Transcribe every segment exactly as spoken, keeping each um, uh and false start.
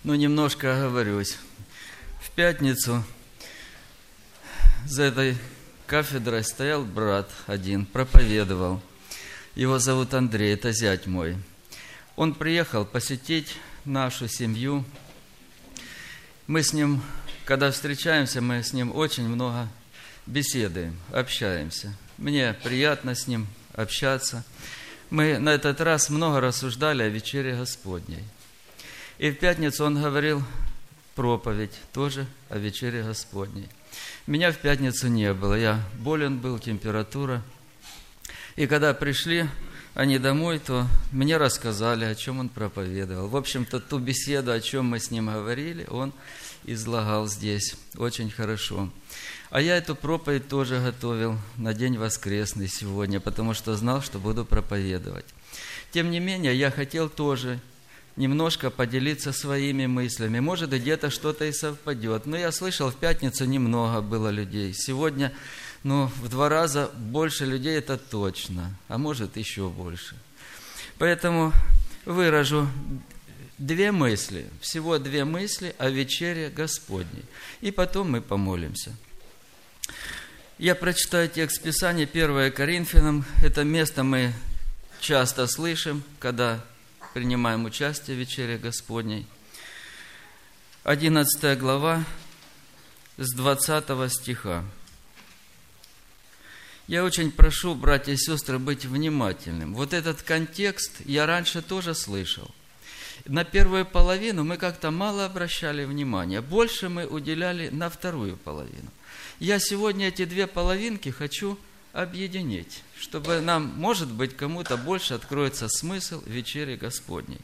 Ну, немножко оговорюсь. В пятницу за этой кафедрой стоял брат один, проповедовал. Его зовут Андрей, это зять мой. Он приехал посетить нашу семью. Мы с ним, когда встречаемся, мы с ним очень много беседуем, общаемся. Мне приятно с ним общаться. Мы на этот раз много рассуждали о вечере Господней. И в пятницу он говорил проповедь тоже о вечере Господней. Меня в пятницу не было, я болен был, температура. И когда пришли они домой, то мне рассказали, о чем он проповедовал. В общем-то, ту беседу, о чем мы с ним говорили, он излагал здесь очень хорошо. А я эту проповедь тоже готовил на день воскресный сегодня, потому что знал, что буду проповедовать. Тем не менее, я хотел тоже немножко поделиться своими мыслями. Может, где-то что-то и совпадет. Но я слышал, в пятницу немного было людей. Сегодня, ну, в два раза больше людей, это точно. А может, еще больше. Поэтому выражу две мысли, всего две мысли о вечере Господней. И потом мы помолимся. Я прочитаю текст Писания, первое Коринфянам. Это место мы часто слышим, когда принимаем участие в вечере Господней. одиннадцатая глава, с двадцатого стиха. Я очень прошу, братья и сестры, быть внимательным. Вот этот контекст я раньше тоже слышал. На первую половину мы как-то мало обращали внимания. Больше мы уделяли на вторую половину. Я сегодня эти две половинки хочу объединить, чтобы нам, может быть, кому-то больше откроется смысл вечери Господней.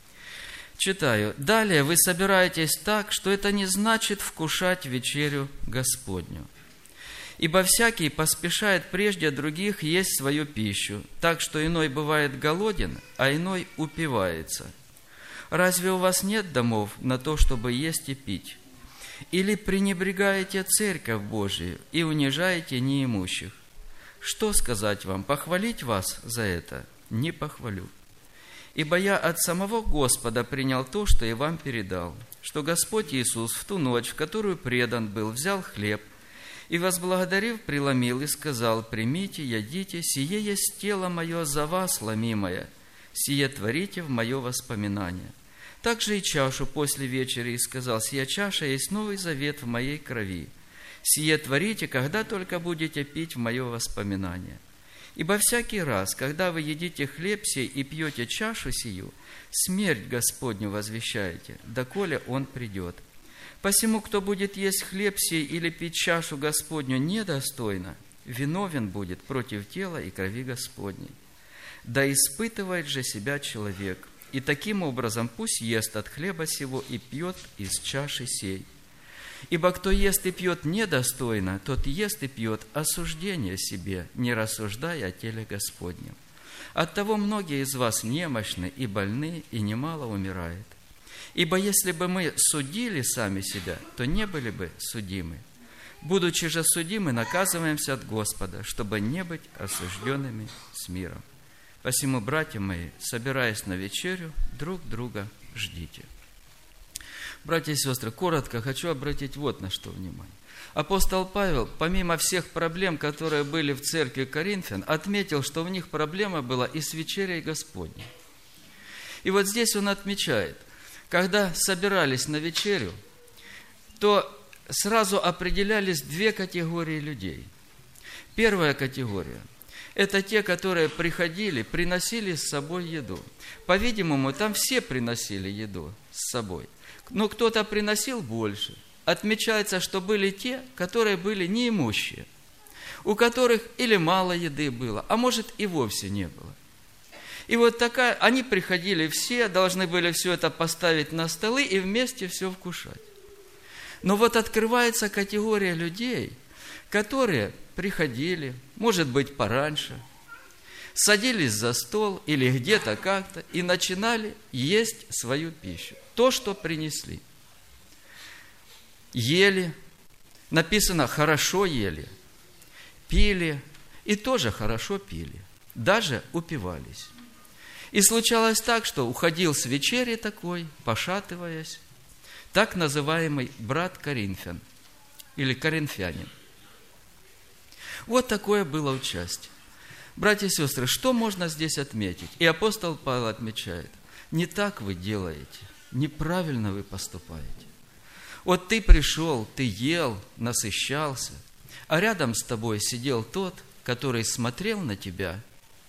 Читаю. Далее вы собираетесь так, что это не значит вкушать вечерю Господню. Ибо всякий поспешает прежде других есть свою пищу, так что иной бывает голоден, а иной упивается. Разве у вас нет домов на то, чтобы есть и пить? Или пренебрегаете церковь Божию и унижаете неимущих? Что сказать вам? Похвалить вас за это? Не похвалю. Ибо я от самого Господа принял то, что и вам передал, что Господь Иисус в ту ночь, в которую предан был, взял хлеб и, возблагодарив, преломил и сказал: «Примите, ядите, сие есть тело мое за вас ломимое, сие творите в мое воспоминание». Также и чашу после вечери и сказал: «Сия чаша есть новый завет в моей крови. Сие творите, когда только будете пить в мое воспоминание. Ибо всякий раз, когда вы едите хлеб сей и пьете чашу сию, смерть Господню возвещаете, доколе Он придет. Посему, кто будет есть хлеб сей или пить чашу Господню недостойно, виновен будет против тела и крови Господней. Да испытывает же себя человек, и таким образом пусть ест от хлеба сего и пьет из чаши сей. Ибо кто ест и пьет недостойно, тот ест и пьет осуждение себе, не рассуждая о теле Господнем. Оттого многие из вас немощны и больны, и немало умирает. Ибо если бы мы судили сами себя, то не были бы судимы. Будучи же судимы, наказываемся от Господа, чтобы не быть осужденными с миром. Посему, братья мои, собираясь на вечерю, друг друга ждите». Братья и сестры, коротко хочу обратить вот на что внимание. Апостол Павел, помимо всех проблем, которые были в церкви Коринфян, отметил, что в них проблема была и с вечерей Господней. И вот здесь он отмечает, когда собирались на вечерю, то сразу определялись две категории людей. Первая категория – это те, которые приходили, приносили с собой еду. По-видимому, там все приносили еду с собой. Но кто-то приносил больше. Отмечается, что были те, которые были неимущие, у которых или мало еды было, а может и вовсе не было. И вот такая, они приходили все, должны были все это поставить на столы и вместе все вкушать. Но вот открывается категория людей, которые приходили, может быть, пораньше, садились за стол или где-то как-то и начинали есть свою пищу. То, что принесли. Ели, написано, хорошо ели, пили и тоже хорошо пили, даже упивались. И случалось так, что уходил с вечери такой, пошатываясь, так называемый брат Коринфян или коринфянин. Вот такое было участие. Братья и сестры, что можно здесь отметить? И апостол Павел отмечает: не так вы делаете, неправильно вы поступаете. Вот ты пришел, ты ел, насыщался, а рядом с тобой сидел тот, который смотрел на тебя,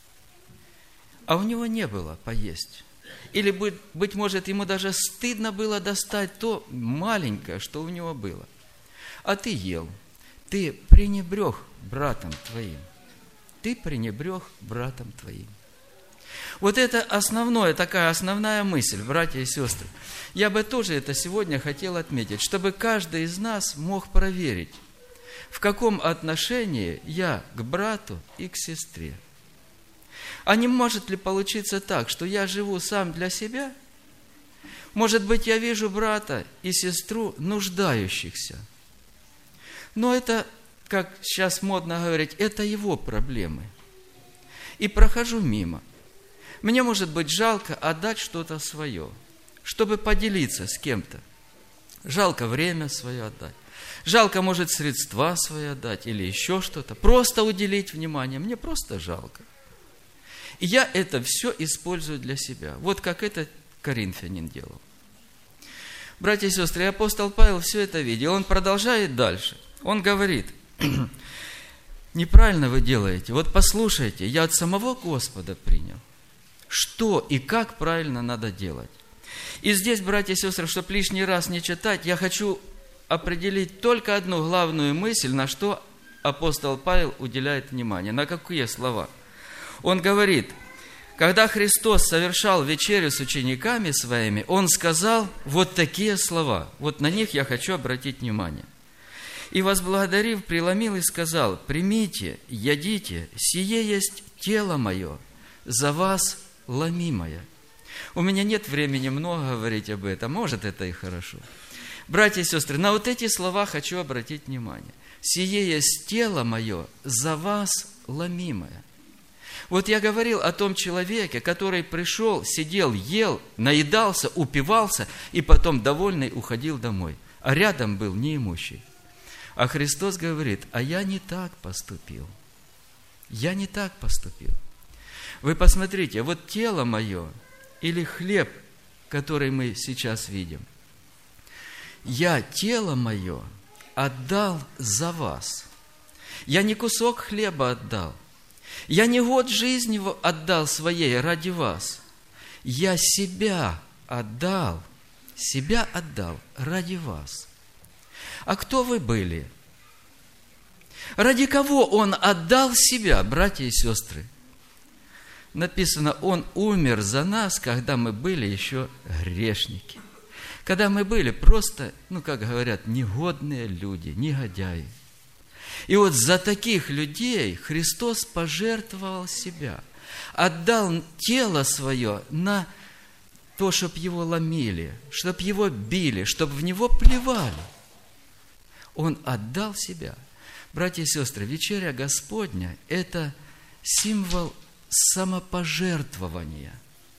а у него не было поесть. Или, быть, быть может, ему даже стыдно было достать то маленькое, что у него было. А ты ел, ты пренебрег братом твоим. Ты пренебрег братом твоим. Вот это основное, такая основная мысль, братья и сестры. Я бы тоже это сегодня хотел отметить, чтобы каждый из нас мог проверить, в каком отношении я к брату и к сестре. А не может ли получиться так, что я живу сам для себя? Может быть, я вижу брата и сестру нуждающихся. Но это, как сейчас модно говорить, это его проблемы. И прохожу мимо. Мне, может быть, жалко отдать что-то свое, чтобы поделиться с кем-то. Жалко время свое отдать. Жалко, может, средства свои отдать или еще что-то. Просто уделить внимание. Мне просто жалко. И я это все использую для себя. Вот как этот коринфянин делал. Братья и сестры, апостол Павел все это видел. Он продолжает дальше. Он говорит: неправильно вы делаете. Вот послушайте, я от самого Господа принял, что и как правильно надо делать. И здесь, братья и сестры, чтобы лишний раз не читать, я хочу определить только одну главную мысль, на что апостол Павел уделяет внимание. На какие слова? Он говорит: когда Христос совершал вечерю с учениками своими, Он сказал вот такие слова. Вот на них я хочу обратить внимание. И, возблагодарив, преломил и сказал: примите, ядите, сие есть тело мое, за вас ломимое. У меня нет времени много говорить об этом, может, это и хорошо. Братья и сестры, на вот эти слова хочу обратить внимание. Сие есть тело мое, за вас ломимое. Вот я говорил о том человеке, который пришел, сидел, ел, наедался, упивался, и потом довольный уходил домой. А рядом был неимущий. А Христос говорит: а я не так поступил. Я не так поступил. Вы посмотрите, вот тело мое или хлеб, который мы сейчас видим, я тело мое отдал за вас. Я не кусок хлеба отдал. Я не год жизни отдал своей ради вас. Я себя отдал, себя отдал ради вас. А кто вы были? Ради кого Он отдал себя, братья и сестры? Написано: Он умер за нас, когда мы были еще грешники. Когда мы были просто, ну, как говорят, негодные люди, негодяи. И вот за таких людей Христос пожертвовал себя, отдал тело свое на то, чтобы его ломили, чтобы его били, чтобы в него плевали. Он отдал себя. Братья и сестры, вечеря Господня – это символ самопожертвования.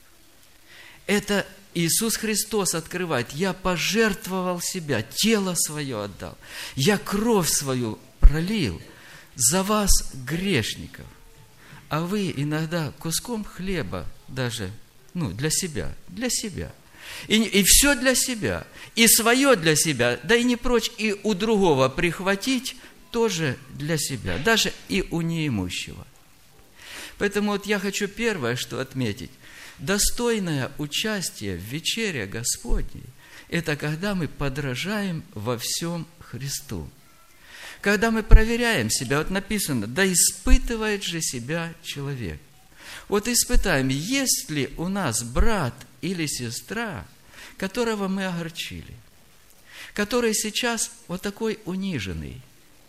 Это Иисус Христос открывает: я пожертвовал себя, тело свое отдал, я кровь свою пролил за вас, грешников. А вы иногда куском хлеба даже, ну, для себя, для себя. И, и все для себя, и свое для себя, да и не прочь и у другого прихватить тоже для себя, даже и у неимущего. Поэтому вот я хочу первое, что отметить. Достойное участие в вечере Господней – это когда мы подражаем во всем Христу. Когда мы проверяем себя, вот написано: да испытывает же себя человек. Вот испытаем, есть ли у нас брат или сестра, которого мы огорчили, который сейчас вот такой униженный,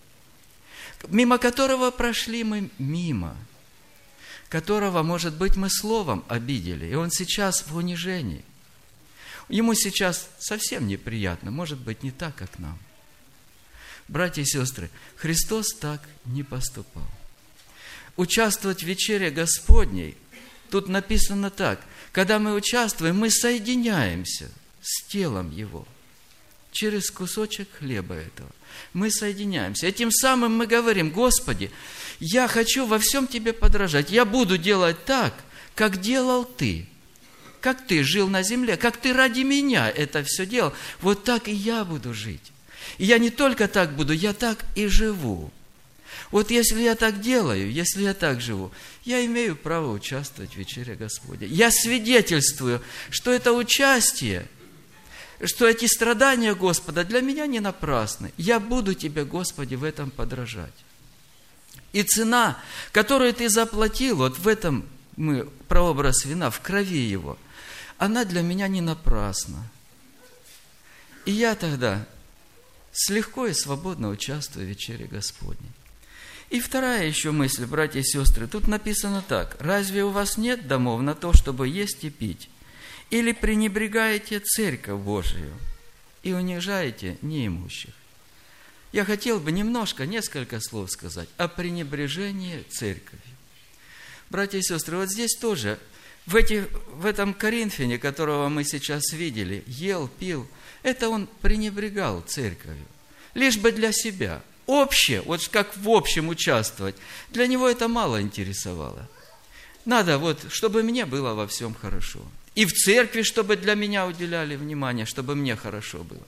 мимо которого прошли мы мимо, которого, может быть, мы словом обидели, и он сейчас в унижении. Ему сейчас совсем неприятно, может быть, не так, как нам. Братья и сестры, Христос так не поступал. Участвовать в вечере Господней, тут написано так: когда мы участвуем, мы соединяемся с телом Его. через кусочек хлеба этого. Мы соединяемся. И тем самым мы говорим: Господи, я хочу во всем Тебе подражать. Я буду делать так, как делал Ты. Как Ты жил на земле, как Ты ради меня это все делал. Вот так и я буду жить. И я не только так буду, я так и живу. Вот если я так делаю, если я так живу, я имею право участвовать в вечере Господней. Я свидетельствую, что это участие, что эти страдания Господа для меня не напрасны. Я буду Тебе, Господи, в этом подражать. И цена, которую Ты заплатил, вот в этом мы прообраз вина, в крови Его, она для меня не напрасна. И я тогда с легко и свободно участвую в вечере Господней. И вторая еще мысль, братья и сестры, тут написано так: разве у вас нет домов на то, чтобы есть и пить? Или пренебрегаете церковь Божию и унижаете неимущих? Я хотел бы немножко, несколько слов сказать о пренебрежении церковью. Братья и сестры, вот здесь тоже, в, эти, в этом Коринфяне, которого мы сейчас видели, ел, пил, это он пренебрегал церковью, лишь бы для себя. Общее, вот как в общем участвовать, для него это мало интересовало. Надо вот, чтобы мне было во всем хорошо. И в церкви, чтобы для меня уделяли внимание, чтобы мне хорошо было.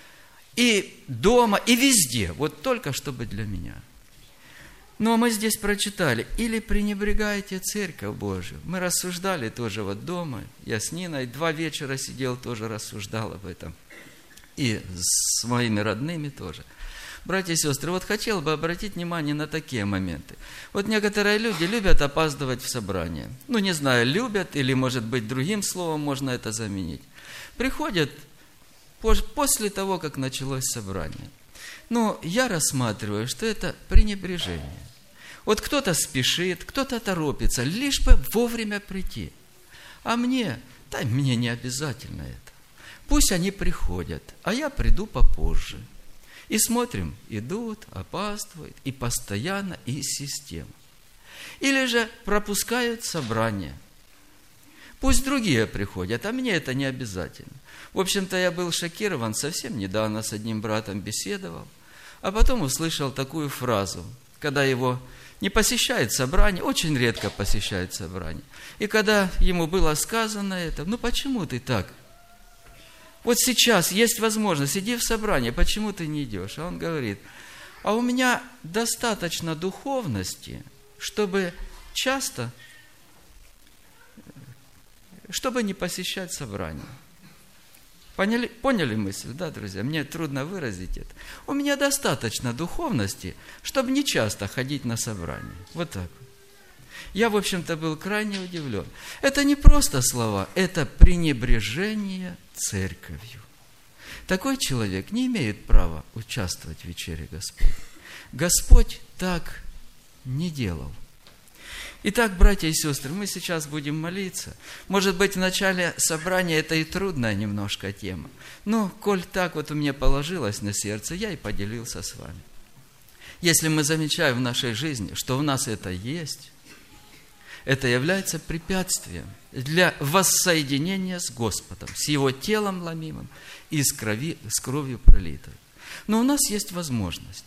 И дома, и везде, вот только чтобы для меня. Но мы здесь прочитали: или пренебрегаете церковь Божию. Мы рассуждали тоже вот дома, я с Ниной два вечера сидел, тоже рассуждал об этом. И с моими родными тоже. Братья и сестры, вот хотел бы обратить внимание на такие моменты. Вот некоторые люди любят опаздывать в собрание. Ну, не знаю, любят, или, может быть, другим словом можно это заменить. Приходят после того, как началось собрание. Но я рассматриваю, что это пренебрежение. Вот кто-то спешит, кто-то торопится, лишь бы вовремя прийти. А мне, да, мне не обязательно это. Пусть они приходят, а я приду попозже. И смотрим, идут, опаздывают, и постоянно, и система. Или же пропускают собрание. Пусть другие приходят, а мне это не обязательно. В общем-то, я был шокирован, совсем недавно с одним братом беседовал, а потом услышал такую фразу, когда его не посещает собрание, очень редко посещает собрание. И когда ему было сказано это: ну почему ты так? Вот сейчас есть возможность, иди в собрание, почему ты не идешь? А он говорит: а у меня достаточно духовности, чтобы часто, чтобы не посещать собрание. Поняли, поняли мысль, да, друзья? Мне трудно выразить это. У меня достаточно духовности, чтобы не часто ходить на собрание. Вот так. Я, в общем-то, был крайне удивлен. Это не просто слова, это пренебрежение церковью. Такой человек не имеет права участвовать в вечере Господней. Господь так не делал. Итак, братья и сестры, мы сейчас будем молиться. Может быть, в начале собрания это и трудная немножко тема. Но, коль так вот у меня положилось на сердце, я и поделился с вами. Если мы замечаем в нашей жизни, что у нас это есть, это является препятствием для воссоединения с Господом, с Его телом ломимым и с, крови, с кровью пролитой. Но у нас есть возможность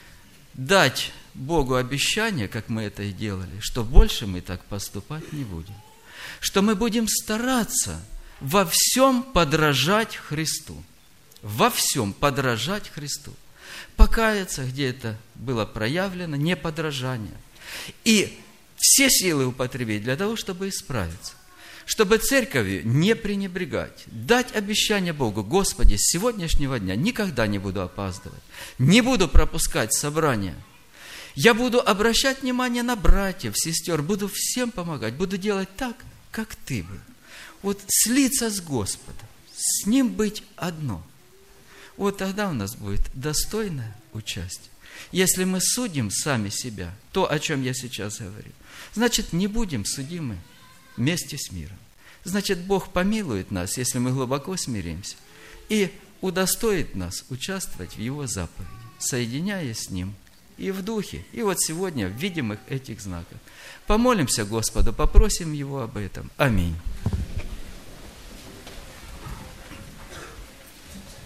дать Богу обещание, как мы это и делали, что больше мы так поступать не будем. Что мы будем стараться во всем подражать Христу. Во всем подражать Христу. Покаяться, где это было проявлено, неподражание. И все силы употребить для того, чтобы исправиться. Чтобы церковью не пренебрегать. Дать обещание Богу: Господи, с сегодняшнего дня никогда не буду опаздывать. Не буду пропускать собрания. Я буду обращать внимание на братьев, сестер. Буду всем помогать. Буду делать так, как Ты был. Вот слиться с Господом. С Ним быть одно. Вот тогда у нас будет достойное участие. Если мы судим сами себя, то, о чем я сейчас говорю, значит, не будем судимы вместе с миром. Значит, Бог помилует нас, если мы глубоко смиримся, и удостоит нас участвовать в Его заповеди, соединяясь с Ним и в духе, и вот сегодня в видимых этих знаках. Помолимся Господу, попросим Его об этом. Аминь.